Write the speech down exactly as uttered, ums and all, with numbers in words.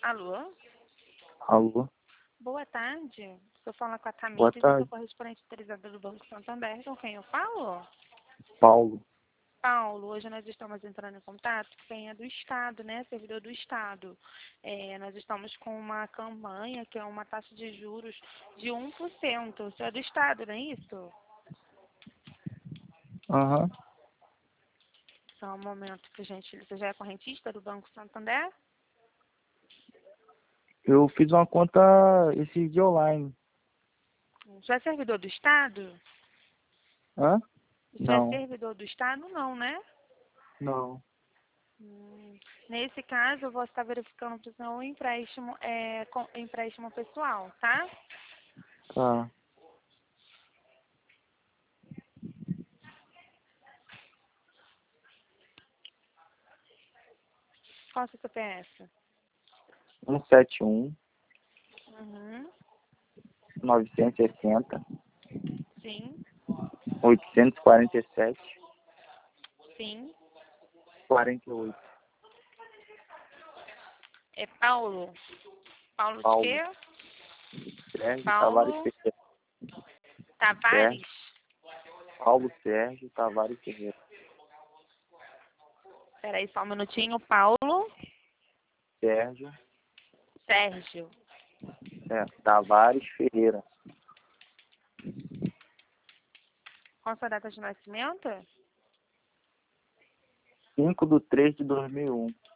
Alô? Alô? Boa tarde. Estou falando com a Boa Tamires, eu sou tarde. correspondente autorizada do Banco Santander. Com quem eu falo? Paulo. Paulo, hoje nós estamos entrando em contato com quem é do Estado, né? Servidor do Estado. É, nós estamos com uma campanha que é uma taxa de juros de um por cento. Isso é do Estado, não é isso? Aham. Só um momento, por gentileza. Você já é correntista do Banco Santander? Eu fiz uma conta esse dia online. Já é servidor do Estado? Hã? Já é Não. servidor do Estado? Não, né? Não. Hum, Nesse caso, eu vou estar verificando para o senhor o empréstimo, é, com, empréstimo pessoal, tá? Tá. Qual é o seu C P F? um sete um, Uhum, novecentos e sessenta, sim, oitocentos e quarenta e sete, sim. quarenta e oito. É Paulo. Paulo de Paulo. quê? Sérgio Tavares Paulo Ferreira. Tavares? Sérgio. Paulo Sérgio Tavares Ferreira. Peraí, só um minutinho. Paulo Sérgio. Sérgio. É, Tavares Ferreira. Qual a sua data de nascimento? cinco de três de dois mil e um.